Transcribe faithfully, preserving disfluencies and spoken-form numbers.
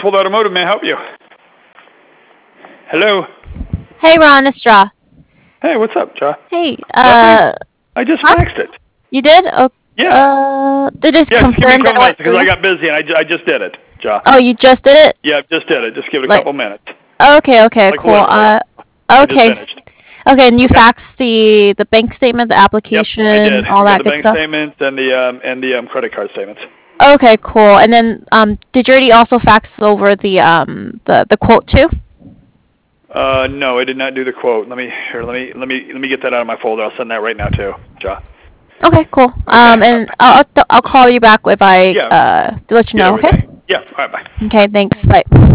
Northwold Automotive. May I help you? Hello. Hey, Ron, it's Ja. Hey, what's up, Ja? Hey, uh, I just huh? faxed it. You did? Oh, Yeah. Uh, they just Yeah, just give me a confirmed that couple it minutes went because through. I got busy and I, ju- I just did it, Ja. Oh, you just did it? Yeah, just did it. Just give it a Like- couple minutes. Okay, okay, Like cool. literally. Uh, I just okay, finished. okay, and you Okay. faxed the the bank statement, the Yep, application, I did. all I got that the good bank stuff. statements and the um and the um credit card statements. Okay, cool. And then, um, did you already also fax over the um the the quote too? Uh, no, I did not do the quote. Let me here. Let me let me let me get that out of my folder. I'll send that right now too, Ja. Okay, cool. Um, and I'll I'll I'll call you back if I Yeah. uh to let you Get know. Okay. everything. Yeah. All right. Bye. Okay. Thanks. Bye.